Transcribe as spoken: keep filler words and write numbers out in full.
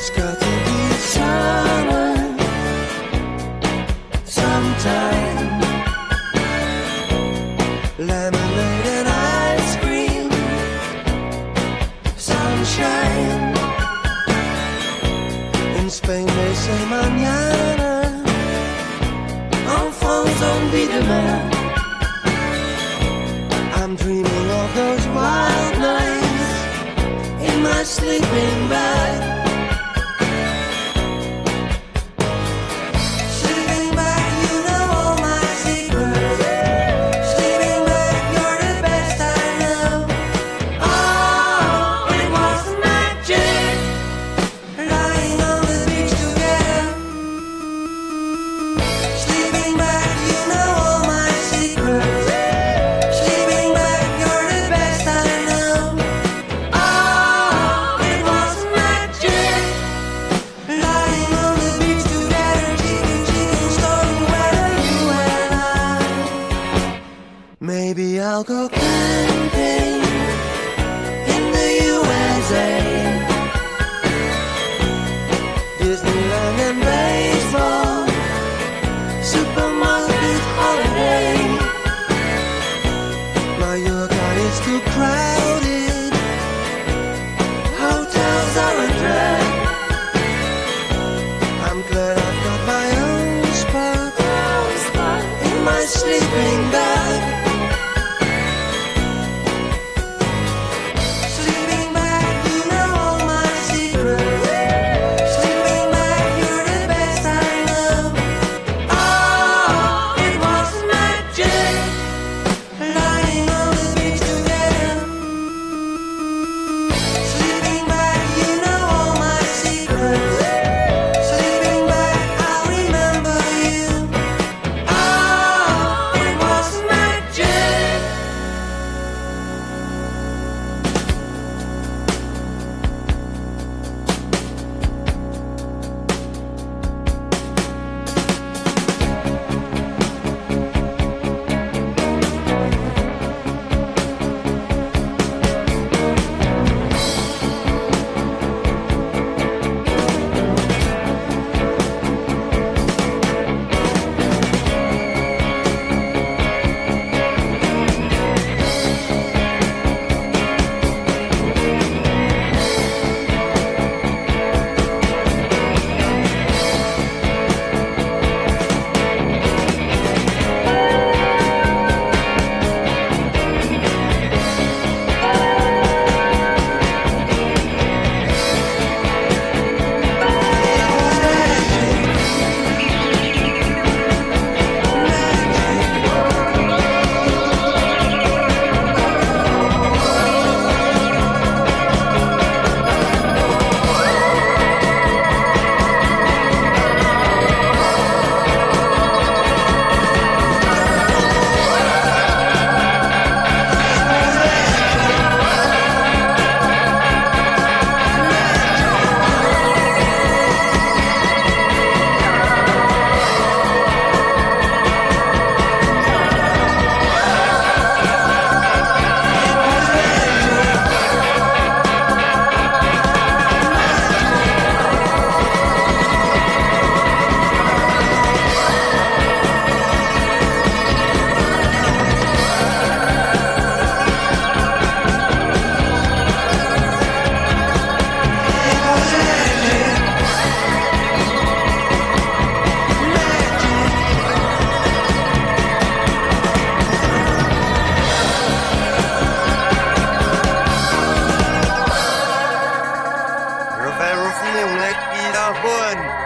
It's got to be summer sometime. Lemonade and ice cream, sunshine. In Spain they say mañana, en France on dit demain. I'm dreaming of those wild nights in my sleeping bag. Sleeping bag, you know all my secrets. Sleeping bag, you're the best I know. Oh, it was magic, lying on the beach together. Sleeping bag, you know all my secrets. Maybe I'll go camping in the U S A. Disneyland and baseball, supermarket holiday. Mallorca is too crowded, hotels are a drag. I'm glad I've got my own spot, in my sleeping bag. Bun